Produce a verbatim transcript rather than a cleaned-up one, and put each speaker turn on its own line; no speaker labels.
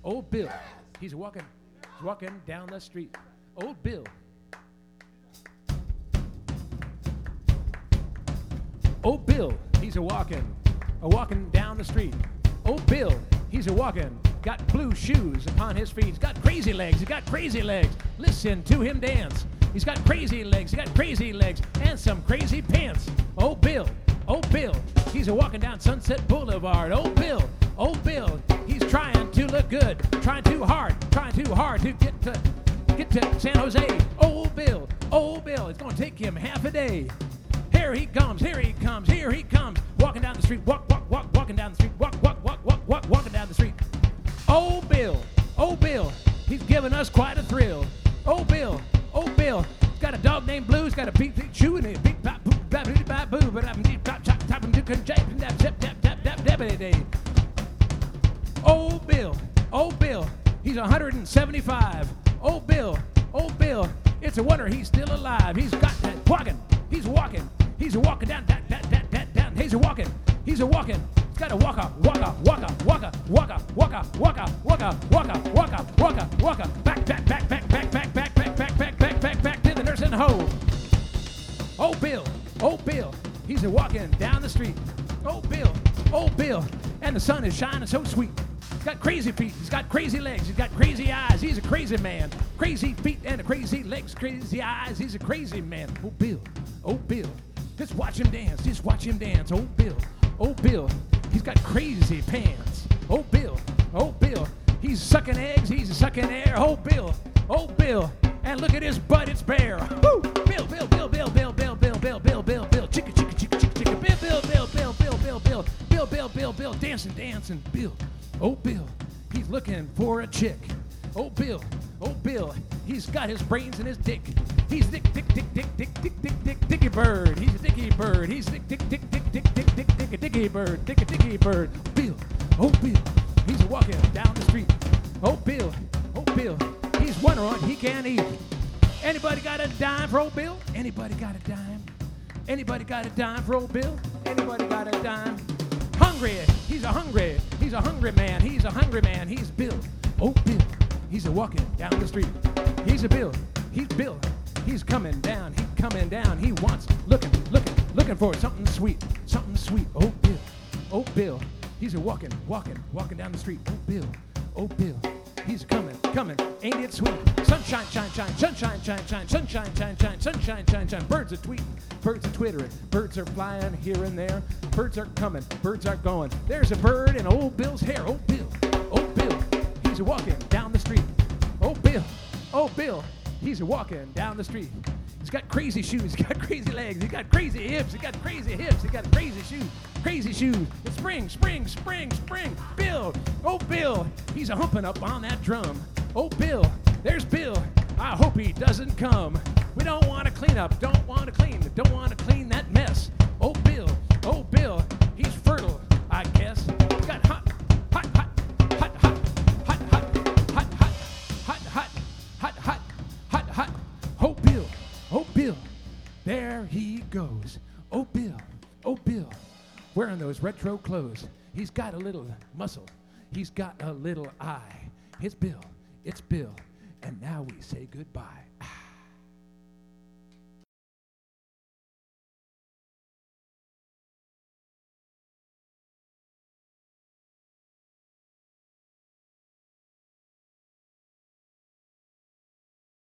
Old Bill, he's walking, he's walking down the street. Old Bill. Old Bill, he's a walking, a walking down the street. Old Bill, he's a walking, got blue shoes upon his feet. He's got crazy legs, he's got crazy legs. Listen to him dance. He's got crazy legs, he's got crazy legs, and some crazy pants. Old Bill, old Bill, he's a walking down Sunset Boulevard. Old Bill, old Bill, he's trying to look good, trying too hard, trying too hard to get to get to San Jose. Old Bill, old Bill, it's gonna take him half a day. Here he comes, here he comes, here he comes, walking down the street, walk, walk, walk, walking down the street, walk, walk, walk, walk, walk, walking down the street. Old Bill, old Bill, he's giving us quite a thrill. Old Bill, old Bill, he's got a dog named Blue, he's got a beat, beat, chew, and a beat, bop, boo, bop, boo, bop, boo, but I'm deep, top, top, top, and you can jab, and dab, dab, dab, dab, dab, dab, dab, day. Old Bill, old Bill, he's one hundred seventy-five. Old Bill, old Bill, it's a wonder he's still alive. He's got that walking, he's walking. He's a walking down, down, down, down, down, down. He's a walking, he's a walking. He's got a walker, walker, walker, walker, walker, walker, walker, walker, walker, walker, walker, walker. Back, back, back, back, back, back, back, back, back, back, back, back, back to the nursing home. Old Bill, old Bill, he's a walking down the street. Old Bill, old Bill, and the sun is shining so sweet. He's got crazy feet, he's got crazy legs, he's got crazy eyes. He's a crazy man. Crazy feet and a crazy legs, crazy eyes. He's a crazy man. Old Bill, old Bill. Just watch him dance, just watch him dance. Old Bill, old Bill, he's got crazy pants. Old Bill, old Bill, he's sucking eggs, he's sucking air. Old Bill, old Bill, and look at his butt, it's bare. Woo! Bill, Bill, Bill, Bill, Bill, Bill, Bill, Bill, Bill, Bill, Bill, chicka, chicka, chicka, chicka, chicka, Bill, Bill, Bill, Bill, Bill, Bill, Bill, Bill, Bill, Bill, Bill, dancing, dancing, Bill, old Bill, he's looking for a chick. Old Bill, old Bill, he's got his brains in his dick. He's Dick, Dick, Dick, Dick, Dick, Dick, Dick, Dick, Dicky Bird. He's a Dicky Bird. He's Dick, Dick, Dick, Dick, Dick, Dick, Dick, Dick, Dicky Bird. Dick, Dicky Bird. Bill, oh Bill, he's walking down the street. Oh Bill, oh Bill, he's wondering he can't eat. Anybody got a dime for old Bill? Anybody got a dime? Anybody got a dime for old Bill? Anybody got a dime? Hungry, he's a hungry, he's a hungry man. He's a hungry man. He's Bill, oh Bill, he's a walking down the street. He's a Bill, he's Bill. He's coming down, he's coming down. He wants, looking, looking, looking for something sweet, something sweet. Oh Bill, oh Bill, he's a walking, walking, walking down the street. Oh Bill, oh Bill, he's coming, coming. Ain't it sweet? Sunshine, shine, shine, sunshine, shine, shine, sunshine, shine, shine, sunshine, shine, shine. Birds are tweeting, birds are twittering, birds are flying here and there. Birds are coming, birds are going. There's a bird in old Bill's hair. Oh Bill, oh Bill, he's a walking down the street. Oh Bill, oh Bill, he's a walking down the street. He's got crazy shoes, he's got crazy legs, he's got crazy hips, he's got crazy hips, he's got crazy shoes, crazy shoes. It's spring, spring, spring, spring. Bill, oh Bill, he's a humping up on that drum. Oh Bill, there's Bill, I hope he doesn't come. We don't want to clean up, don't want to clean, don't want to clean that mess. Oh Bill, oh Bill, he's fertile, I guess. He's got hot, hot, hot, hot, hot, hot, hot, hot, hot, hot, hot, hot, hot, hot, hot. Oh Bill, oh Bill, there he goes. Oh Bill, oh Bill, wearing those retro clothes. He's got a little muscle, he's got a little eye. It's Bill, it's Bill, and now we say goodbye.